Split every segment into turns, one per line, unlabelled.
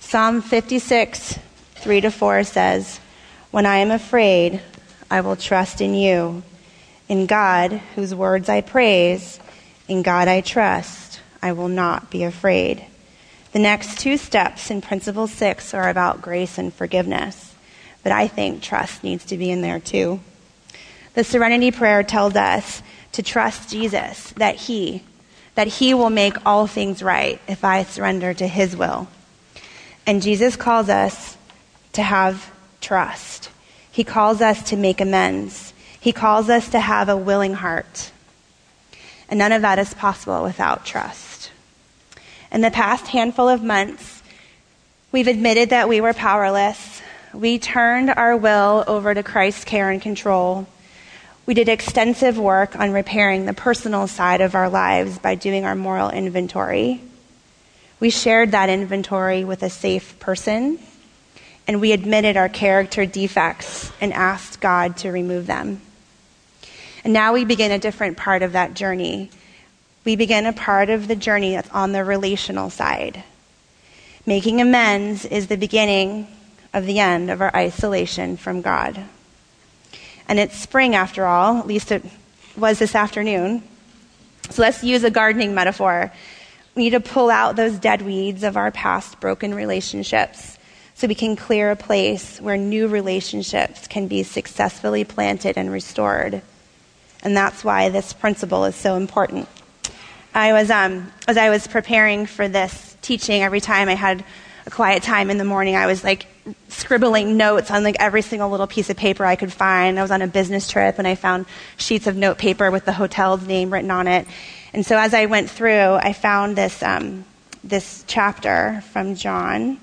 Psalm 56, 3-4 says, "When I am afraid, I will trust in you. In God, whose words I praise, in God I trust, I will not be afraid." The next two steps in Principle 6 are about grace and forgiveness, but I think trust needs to be in there too. The Serenity Prayer tells us to trust Jesus, that he will make all things right if I surrender to his will. And Jesus calls us to have trust. He calls us to make amends. He calls us to have a willing heart. And none of that is possible without trust. In the past handful of months, we've admitted that we were powerless. We turned our will over to Christ's care and control. We did extensive work on repairing the personal side of our lives by doing our moral inventory. We shared that inventory with a safe person, and we admitted our character defects and asked God to remove them. And now we begin a different part of that journey. We begin a part of the journey that's on the relational side. Making amends is the beginning of the end of our isolation from God. And it's spring after all, at least it was this afternoon. So let's use a gardening metaphor. We need to pull out those dead weeds of our past broken relationships so we can clear a place where new relationships can be successfully planted and restored. And that's why this principle is so important. As I was preparing for this teaching, every time I had a quiet time in the morning, I was scribbling notes on every single little piece of paper I could find. I was on a business trip and I found sheets of note paper with the hotel's name written on it. And so as I went through, I found this chapter from John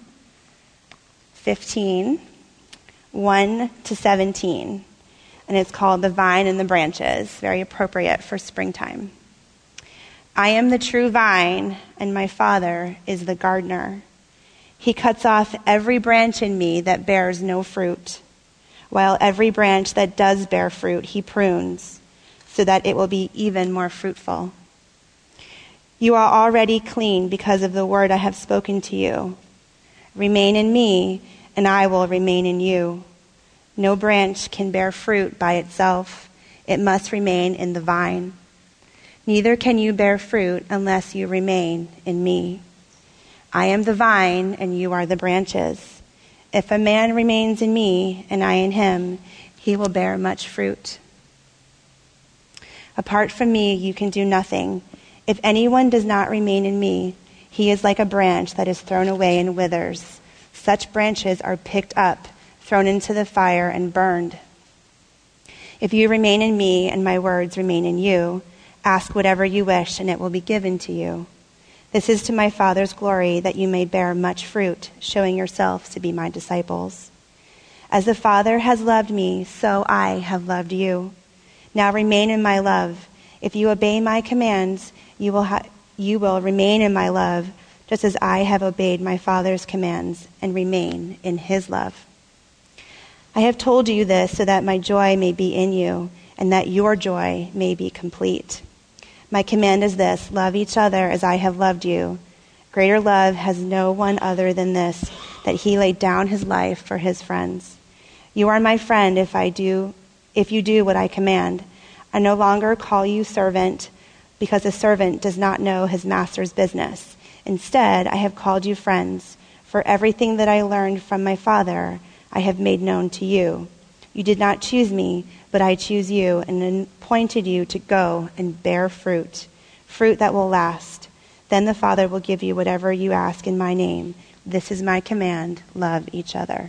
15, 1-17. And it's called The Vine and the Branches, very appropriate for springtime. "I am the true vine, and my Father is the gardener. He cuts off every branch in me that bears no fruit, while every branch that does bear fruit he prunes, so that it will be even more fruitful. You are already clean because of the word I have spoken to you. Remain in me, and I will remain in you. No branch can bear fruit by itself. It must remain in the vine. Neither can you bear fruit unless you remain in me. I am the vine, and you are the branches. If a man remains in me, and I in him, he will bear much fruit. Apart from me, you can do nothing. If anyone does not remain in me, he is like a branch that is thrown away and withers. Such branches are picked up, thrown into the fire, and burned. If you remain in me, and my words remain in you, ask whatever you wish, and it will be given to you. This is to my Father's glory, that you may bear much fruit, showing yourselves to be my disciples. As the Father has loved me, so I have loved you. Now remain in my love. If you obey my commands, you will remain in my love, just as I have obeyed my Father's commands and remain in his love. I have told you this so that my joy may be in you, and that your joy may be complete. My command is this: love each other as I have loved you. Greater love has no one other than this, that he laid down his life for his friends. You are my friend if you do what I command. I no longer call you servant, because a servant does not know his master's business. Instead, I have called you friends, for everything that I learned from my Father I have made known to you. You did not choose me, but I choose you and appointed you to go and bear fruit, fruit that will last. Then the Father will give you whatever you ask in my name. This is my command: love each other.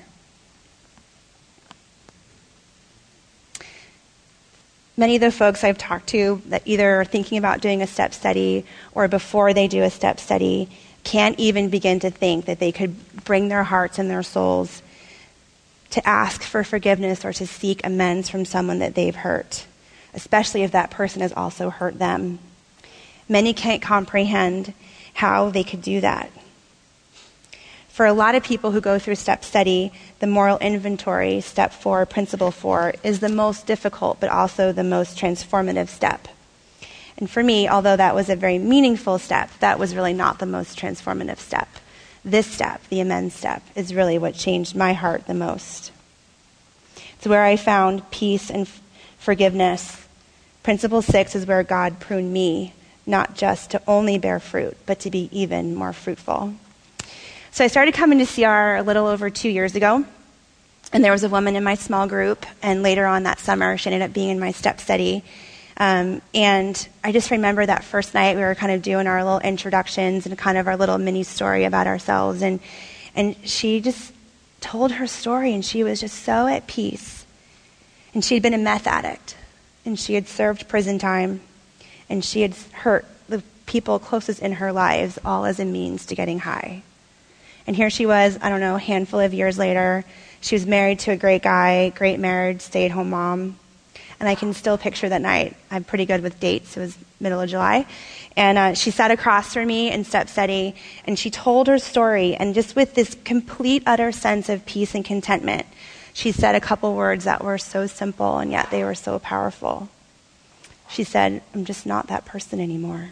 Many of the folks I've talked to that either are thinking about doing a step study or before they do a step study can't even begin to think that they could bring their hearts and their souls to ask for forgiveness or to seek amends from someone that they've hurt, especially if that person has also hurt them. Many can't comprehend how they could do that. For a lot of people who go through step study, the moral inventory, step 4, principle 4, is the most difficult but also the most transformative step. And for me, although that was a very meaningful step, that was really not the most transformative step. This step, the amends step, is really what changed my heart the most. It's where I found peace and forgiveness. Principle 6 is where God pruned me, not just to only bear fruit, but to be even more fruitful. So I started coming to CR a little over 2 years ago, and there was a woman in my small group, and later on that summer, she ended up being in my step study. And I just remember that first night we were kind of doing our little introductions and kind of our little mini story about ourselves, and she just told her story, and she was just so at peace. And she had been a meth addict, and she had served prison time, and she had hurt the people closest in her lives, all as a means to getting high. And here she was, I don't know, a handful of years later. She was married to a great guy, great marriage, stay-at-home mom. And I can still picture that night. I'm pretty good with dates. It was middle of July. And she sat across from me in step study, and she told her story. And just with this complete, utter sense of peace and contentment, she said a couple words that were so simple, and yet they were so powerful. She said, "I'm just not that person anymore."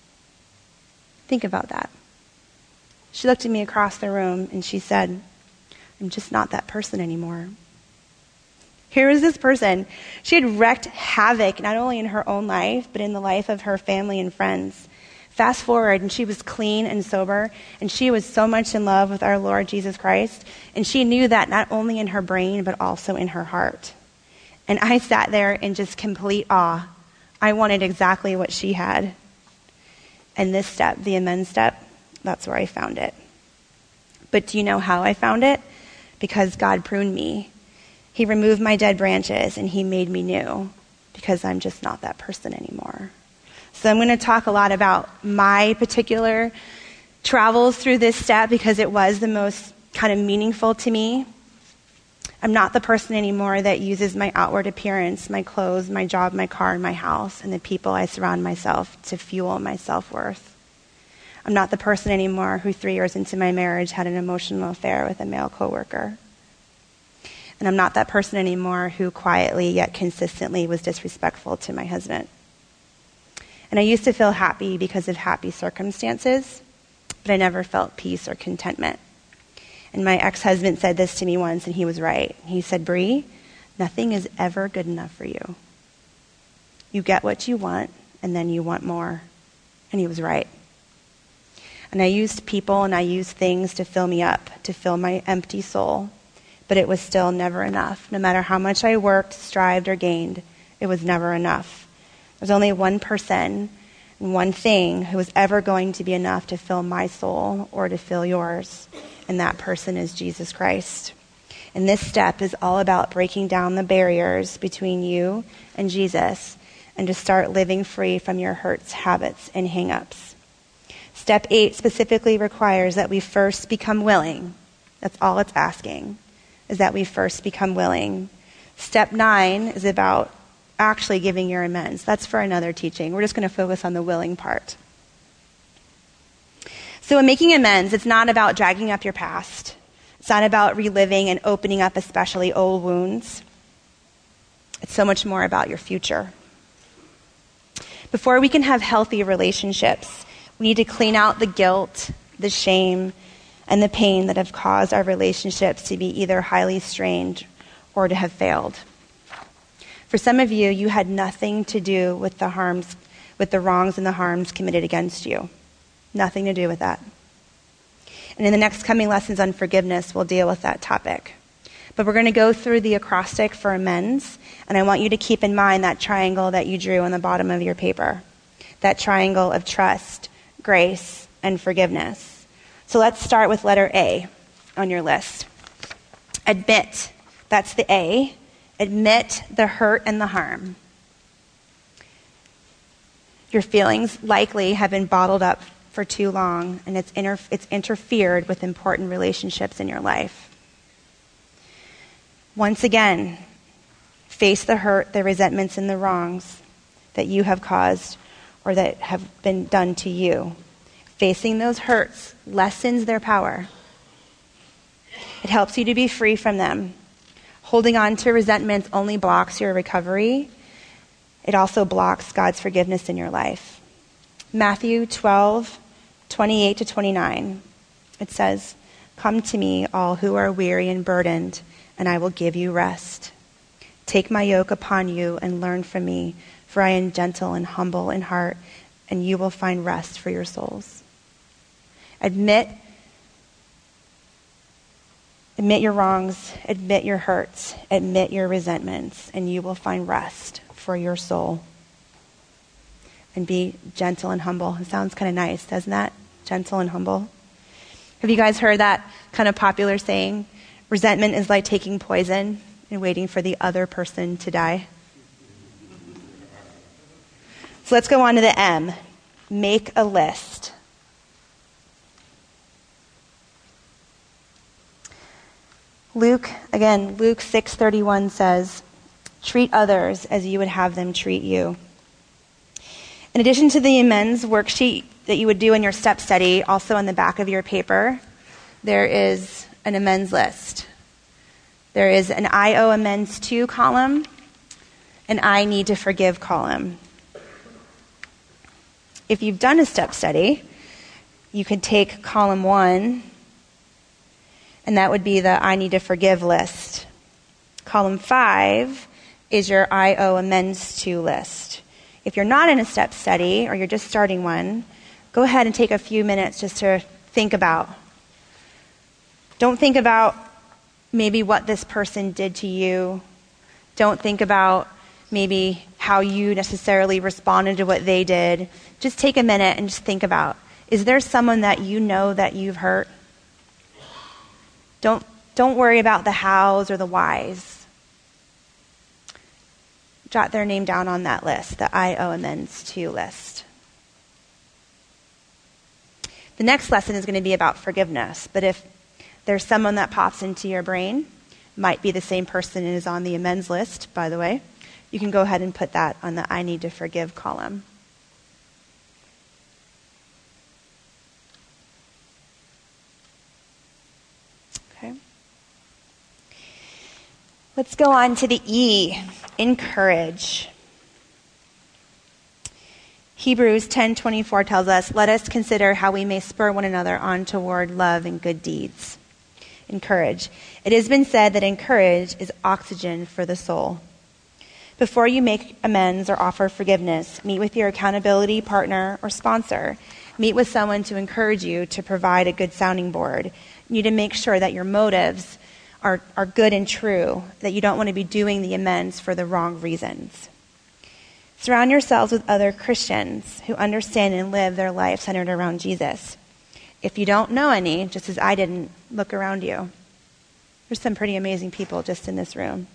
Think about that. She looked at me across the room, and she said, "I'm just not that person anymore." Here was this person. She had wreaked havoc not only in her own life, but in the life of her family and friends. Fast forward, and she was clean and sober, and she was so much in love with our Lord Jesus Christ, and she knew that not only in her brain, but also in her heart. And I sat there in just complete awe. I wanted exactly what she had. And this step, the amends step, that's where I found it. But do you know how I found it? Because God pruned me. He removed my dead branches, and he made me new, because I'm just not that person anymore. So I'm going to talk a lot about my particular travels through this step, because it was the most kind of meaningful to me. I'm not the person anymore that uses my outward appearance, my clothes, my job, my car, and my house, and the people I surround myself to fuel my self-worth. I'm not the person anymore who 3 years into my marriage had an emotional affair with a male coworker. And I'm not that person anymore who quietly yet consistently was disrespectful to my husband. And I used to feel happy because of happy circumstances, but I never felt peace or contentment. And my ex-husband said this to me once, and he was right. He said, "Bree, nothing is ever good enough for you. You get what you want, and then you want more." And he was right. And I used people and I used things to fill me up, to fill my empty soul. But it was still never enough. No matter how much I worked, strived, or gained, it was never enough. There's only one person and one thing who was ever going to be enough to fill my soul or to fill yours. And that person is Jesus Christ. And this step is all about breaking down the barriers between you and Jesus, and to start living free from your hurts, habits, and hang-ups. Step 8 specifically requires that we first become willing. That's all it's asking, is that we first become willing. Step 9 is about actually giving your amends. That's for another teaching. We're just going to focus on the willing part. So in making amends, it's not about dragging up your past. It's not about reliving and opening up especially old wounds. It's so much more about your future. Before we can have healthy relationships, we need to clean out the guilt, the shame, and the pain that have caused our relationships to be either highly strained or to have failed. For some of you, you had nothing to do with the wrongs and the harms committed against you. Nothing to do with that. And in the next coming lessons on forgiveness, we'll deal with that topic. But we're going to go through the acrostic for amends, and I want you to keep in mind that triangle that you drew on the bottom of your paper. That triangle of trust, grace, and forgiveness. So let's start with letter A on your list. Admit. That's the A. Admit the hurt and the harm. Your feelings likely have been bottled up for too long, and it's interfered with important relationships in your life. Once again, face the hurt, the resentments, and the wrongs that you have caused or that have been done to you. Facing those hurts lessens their power. It helps you to be free from them. Holding on to resentments only blocks your recovery. It also blocks God's forgiveness in your life. Matthew 12:28-29. It says, "Come to me, all who are weary and burdened, and I will give you rest. Take my yoke upon you and learn from me, for I am gentle and humble in heart, and you will find rest for your souls." Admit your wrongs, admit your hurts, admit your resentments, and you will find rest for your soul. And be gentle and humble. It sounds kind of nice, doesn't that? Gentle and humble. Have you guys heard that kind of popular saying? Resentment is like taking poison and waiting for the other person to die. So let's go on to the M. Make a list. Luke 6:31 says, "Treat others as you would have them treat you." In addition to the amends worksheet that you would do in your step study, also on the back of your paper, there is an amends list. There is an I owe amends to column, an I need to forgive column. If you've done a step study, you could take column 1, and that would be the I need to forgive list. Column 5 is your I owe amends to list. If you're not in a step study or you're just starting one, go ahead and take a few minutes just to think about. Don't think about maybe what this person did to you. Don't think about maybe how you necessarily responded to what they did. Just take a minute and just think about, is there someone that you know that you've hurt? Don't worry about the hows or the whys. Jot their name down on that list, the I owe amends to list. The next lesson is going to be about forgiveness, but if there's someone that pops into your brain, might be the same person who is on the amends list, by the way, you can go ahead and put that on the I need to forgive column. Okay. Let's go on to the E, encourage. Hebrews 10:24 tells us, "Let us consider how we may spur one another on toward love and good deeds." Encourage. It has been said that encourage is oxygen for the soul. Before you make amends or offer forgiveness, meet with your accountability partner or sponsor. Meet with someone to encourage you to provide a good sounding board. You need to make sure that your motives are good and true, that you don't want to be doing the amends for the wrong reasons. Surround yourselves with other Christians who understand and live their life centered around Jesus. If you don't know any, just as I didn't, look around you. There's some pretty amazing people just in this room.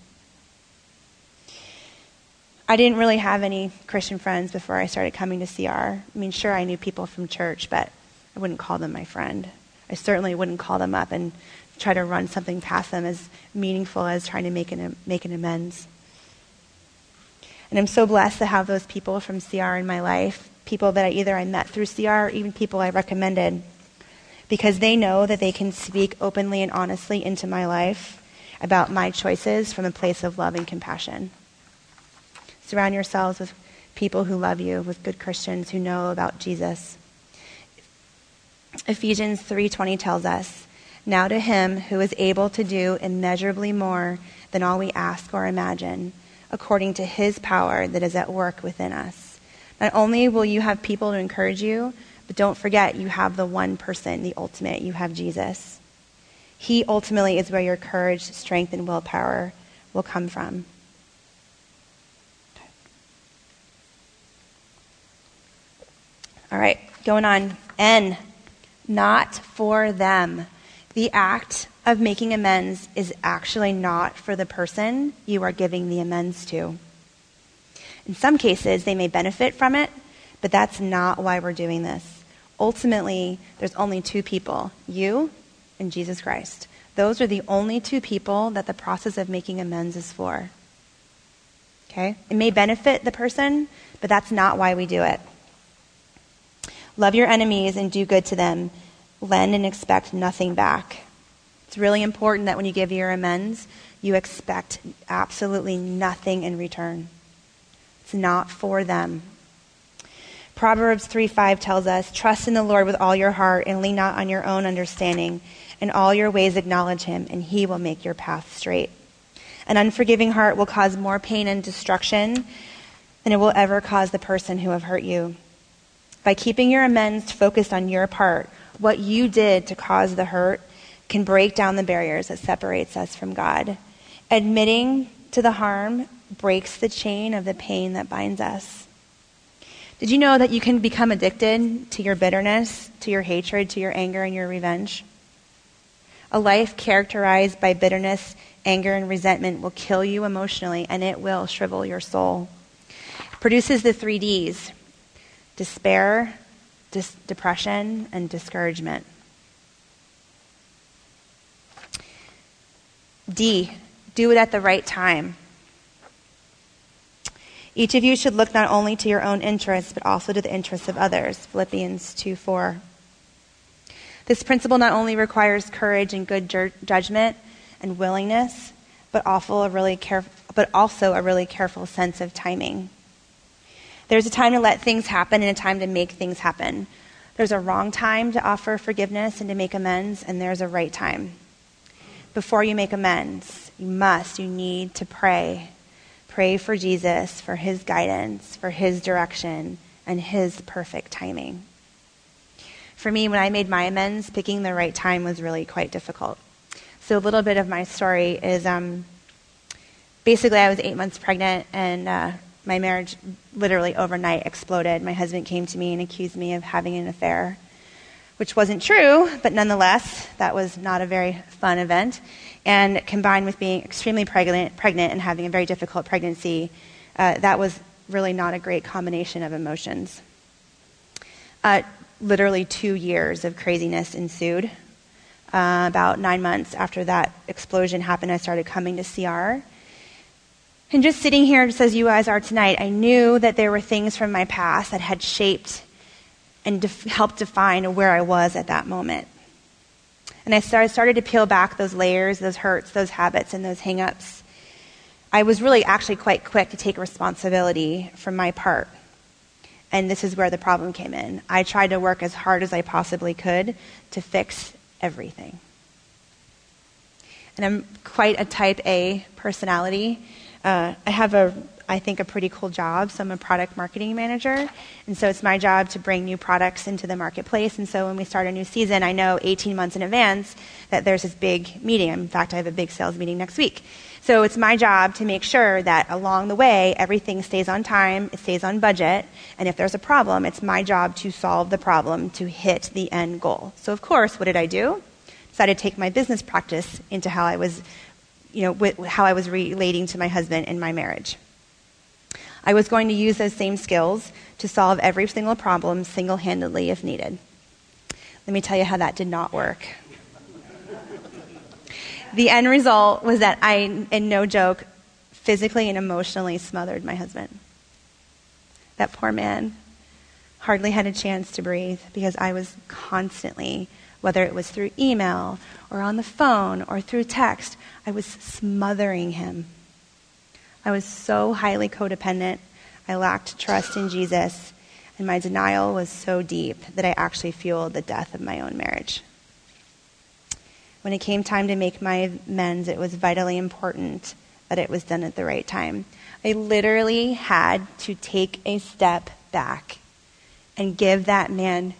I didn't really have any Christian friends before I started coming to CR. I mean, sure, I knew people from church, but I wouldn't call them my friend. I certainly wouldn't call them up and try to run something past them as meaningful as trying to make an amends. And I'm so blessed to have those people from CR in my life, people that I met through CR, or even people I recommended, because they know that they can speak openly and honestly into my life about my choices from a place of love and compassion. Surround yourselves with people who love you, with good Christians who know about Jesus. Ephesians 3:20 tells us, "Now to him who is able to do immeasurably more than all we ask or imagine, according to his power that is at work within us." Not only will you have people to encourage you, but don't forget you have the one person, the ultimate. You have Jesus. He ultimately is where your courage, strength, and willpower will come from. All right, going on. N, not for them. The act of making amends is actually not for the person you are giving the amends to. In some cases, they may benefit from it, but that's not why we're doing this. Ultimately, there's only two people, you and Jesus Christ. Those are the only two people that the process of making amends is for. Okay? It may benefit the person, but that's not why we do it. Love your enemies and do good to them. Lend and expect nothing back. It's really important that when you give your amends, you expect absolutely nothing in return. It's not for them. Proverbs 3:5 tells us, "Trust in the Lord with all your heart and lean not on your own understanding. In all your ways acknowledge him, and he will make your path straight." An unforgiving heart will cause more pain and destruction than it will ever cause the person who have hurt you. By keeping your amends focused on your part, what you did to cause the hurt can break down the barriers that separates us from God. Admitting to the harm breaks the chain of the pain that binds us. Did you know that you can become addicted to your bitterness, to your hatred, to your anger, and your revenge? A life characterized by bitterness, anger, and resentment will kill you emotionally, and it will shrivel your soul. It produces the 3 Ds: despair, depression, and discouragement. D, do it at the right time. Each of you should look not only to your own interests, but also to the interests of others. Philippians 2:4. This principle not only requires courage and good judgment and willingness, but also a really careful sense of timing. There's a time to let things happen and a time to make things happen. There's a wrong time to offer forgiveness and to make amends, and there's a right time. Before you make amends, you need to pray. Pray for Jesus, for his guidance, for his direction, and his perfect timing. For me, when I made my amends, picking the right time was really quite difficult. So a little bit of my story is basically I was 8 months pregnant, and my marriage literally overnight exploded. My husband came to me and accused me of having an affair, which wasn't true, but nonetheless, that was not a very fun event. And combined with being extremely pregnant and having a very difficult pregnancy, that was really not a great combination of emotions. Literally 2 years of craziness ensued. About 9 months after that explosion happened, I started coming to CR. And just sitting here, just as you guys are tonight, I knew that there were things from my past that had shaped and helped define where I was at that moment. And I started to peel back those layers, those hurts, those habits, and those hang-ups. I was really actually quite quick to take responsibility for my part. And this is where the problem came in. I tried to work as hard as I possibly could to fix everything. And I'm quite a type A personality. I have I think, a pretty cool job. So I'm a product marketing manager. And so it's my job to bring new products into the marketplace. And so when we start a new season, I know 18 months in advance that there's this big meeting. In fact, I have a big sales meeting next week. So it's my job to make sure that along the way, everything stays on time, it stays on budget. And if there's a problem, it's my job to solve the problem to hit the end goal. So of course, what did I do? Decided to take my business practice into how I was, how I was relating to my husband in my marriage. I was going to use those same skills to solve every single problem single-handedly if needed. Let me tell you how that did not work. The end result was that I, and no joke, physically and emotionally smothered my husband. That poor man hardly had a chance to breathe because I was constantly, whether it was through email or on the phone or through text, I was smothering him. I was so highly codependent, I lacked trust in Jesus, and my denial was so deep that I actually fueled the death of my own marriage. When it came time to make my amends, it was vitally important that it was done at the right time. I literally had to take a step back and give that man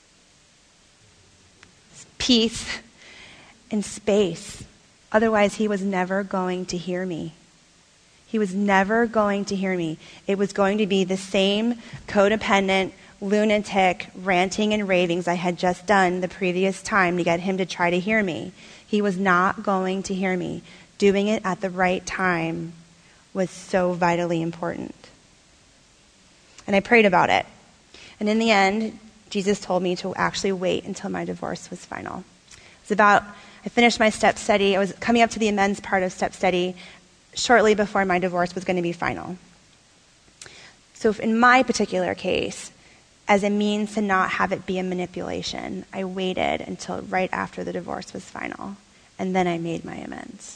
peace and space. Otherwise, he was never going to hear me. He was never going to hear me. It was going to be the same codependent, lunatic, ranting and ravings I had just done the previous time to get him to try to hear me. He was not going to hear me. Doing it at the right time was so vitally important. And I prayed about it. And in the end, Jesus told me to actually wait until my divorce was final. I finished my step study. I was coming up to the amends part of step study shortly before my divorce was going to be final. So in my particular case, as a means to not have it be a manipulation, I waited until right after the divorce was final, and then I made my amends.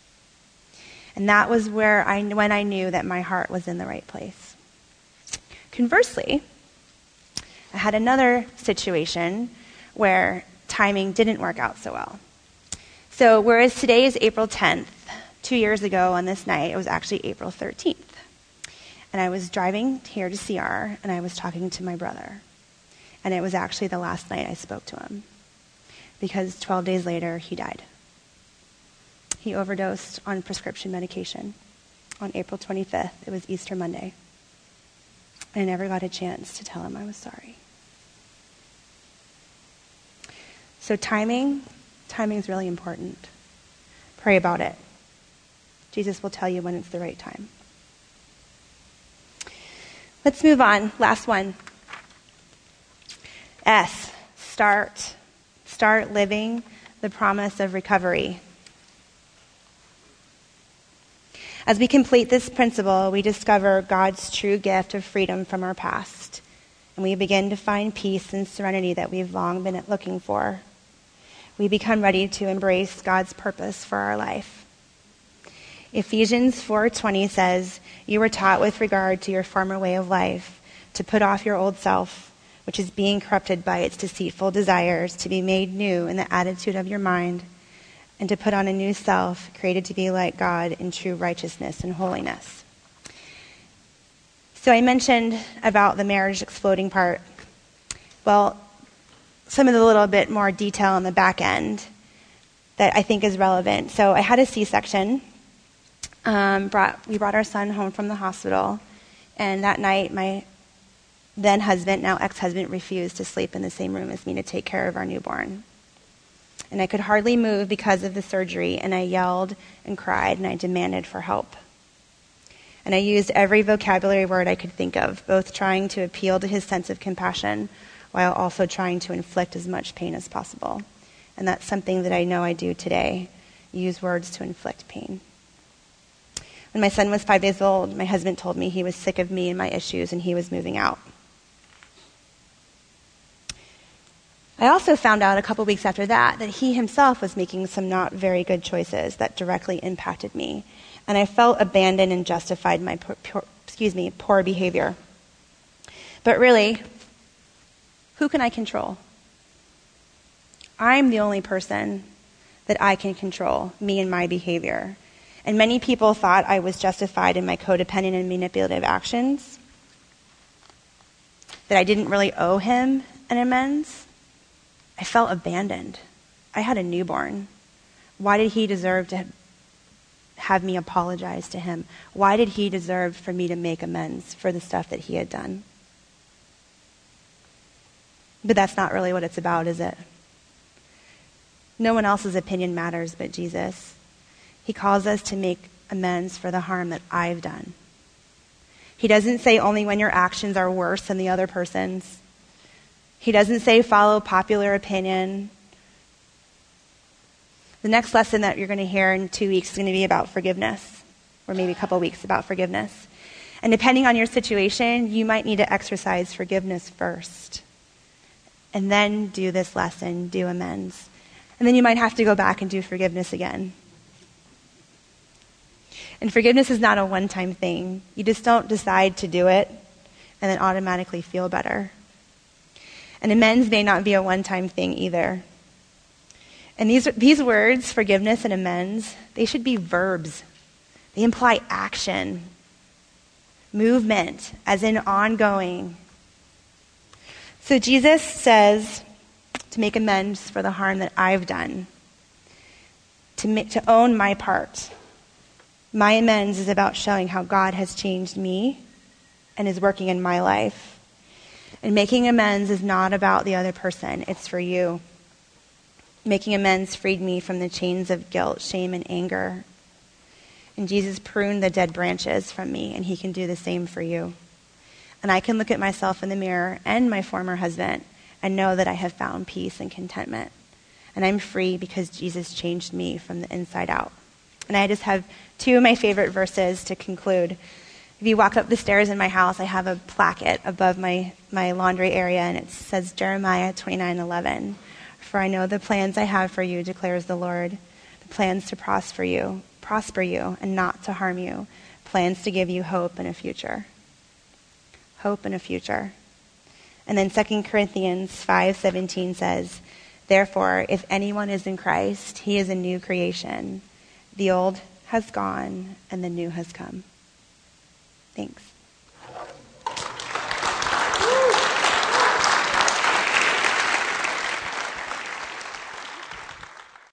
And that was when I knew that my heart was in the right place. Conversely, I had another situation where timing didn't work out so well. So whereas today is April 10th, 2 years ago on this night, it was actually April 13th. And I was driving here to CR, and I was talking to my brother. And it was actually the last night I spoke to him, because 12 days later, he died. He overdosed on prescription medication on April 25th. It was Easter Monday. I never got a chance to tell him I was sorry. So timing is really important. Pray about it. Jesus will tell you when it's the right time. Let's move on. Last one. S, start living the promise of recovery. As we complete this principle, we discover God's true gift of freedom from our past, and we begin to find peace and serenity that we've long been looking for. We become ready to embrace God's purpose for our life. Ephesians 4:20 says, "You were taught with regard to your former way of life to put off your old self, which is being corrupted by its deceitful desires, to be made new in the attitude of your mind, and to put on a new self, created to be like God in true righteousness and holiness." So I mentioned about the marriage exploding part. Well, some of the little bit more detail on the back end that I think is relevant. So I had a C-section. We brought our son home from the hospital, and that night my then husband, now ex-husband, refused to sleep in the same room as me to take care of our newborn. And I could hardly move because of the surgery, and I yelled and cried, and I demanded for help. And I used every vocabulary word I could think of, both trying to appeal to his sense of compassion while also trying to inflict as much pain as possible. And that's something that I know I do today, use words to inflict pain. When my son was 5 days old, my husband told me he was sick of me and my issues, and he was moving out. I also found out a couple weeks after that he himself was making some not very good choices that directly impacted me, and I felt abandoned and justified my poor behavior. But really, who can I control? I'm the only person that I can control, me and my behavior. And many people thought I was justified in my codependent and manipulative actions, that I didn't really owe him an amends. I felt abandoned. I had a newborn. Why did he deserve to have me apologize to him? Why did he deserve for me to make amends for the stuff that he had done? But that's not really what it's about, is it? No one else's opinion matters but Jesus. He calls us to make amends for the harm that I've done. He doesn't say only when your actions are worse than the other person's. He doesn't say follow popular opinion. The next lesson that you're going to hear in 2 weeks is going to be about forgiveness, or maybe a couple weeks about forgiveness. And depending on your situation, you might need to exercise forgiveness first, and then do this lesson, do amends. And then you might have to go back and do forgiveness again. And forgiveness is not a one-time thing. You just don't decide to do it and then automatically feel better. And amends may not be a one-time thing either. And these words, forgiveness and amends, they should be verbs. They imply action, movement, as in ongoing. So Jesus says to make amends for the harm that I've done, to own my part. My amends is about showing how God has changed me and is working in my life. And making amends is not about the other person. It's for you. Making amends freed me from the chains of guilt, shame, and anger. And Jesus pruned the dead branches from me, and he can do the same for you. And I can look at myself in the mirror and my former husband and know that I have found peace and contentment. And I'm free because Jesus changed me from the inside out. And I just have 2 of my favorite verses to conclude. If you walk up the stairs in my house, I have a placket above my laundry area, and it says Jeremiah 29:11. For I know the plans I have for you, declares the Lord, the plans to prosper you, and not to harm you, plans to give you hope and a future. hope, and a future. And then 2 Corinthians 5:17 says, therefore, if anyone is in Christ, he is a new creation. The old has gone and the new has come. Thanks.